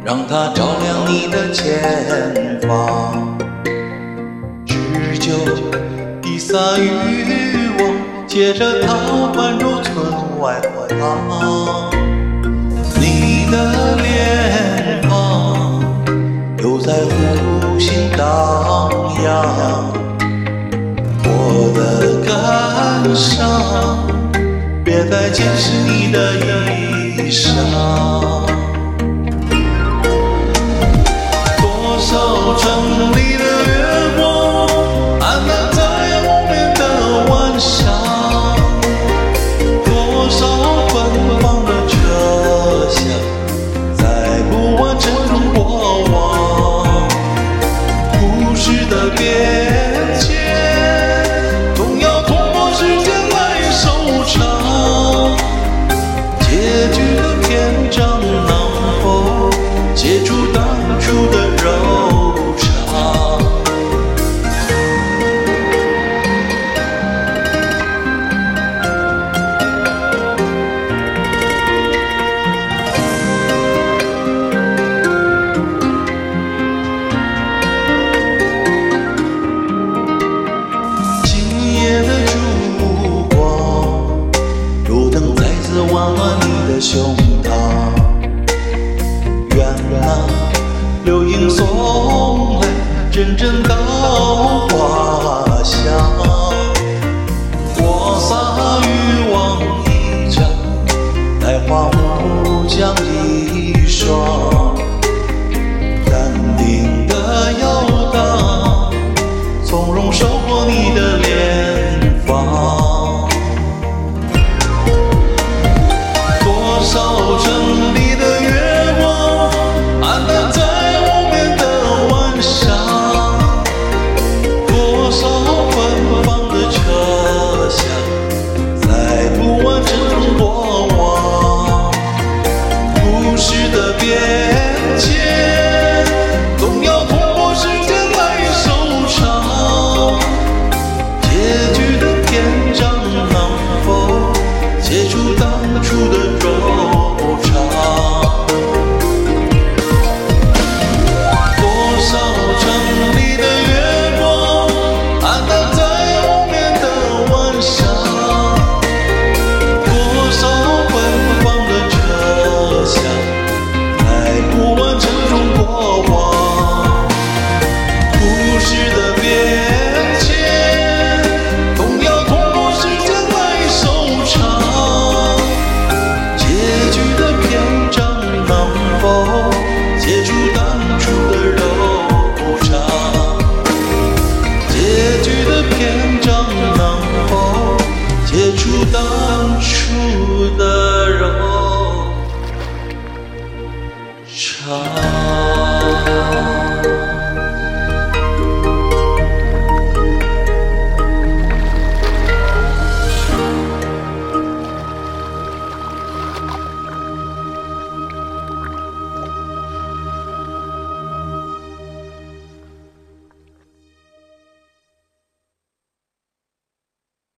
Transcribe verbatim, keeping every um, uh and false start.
让它照亮你的前方。只就一洒渔网，借着它环入村外荷塘。你的脸庞又在湖心荡漾，我的感伤别再解释你的衣裳。多少城里的月光暗淡在无眠的晚上，多少奔放的车厢在不完整中过往。故事的边界总要通过时间来收场，结局的篇章能否写出当初的柔肠？今夜的烛光，路灯再次温暖你的胸膛。原来流萤送来阵阵稻花香，我撒渔网一张，待花木匠一双。淡定的摇荡，从容收获你的脸庞。多少城里的月光暗淡在无眠的晚上，多少奔放的车厢在不完整中过往。故事的边界总要通过时间来收场，结局的篇章能否写出当初的柔肠？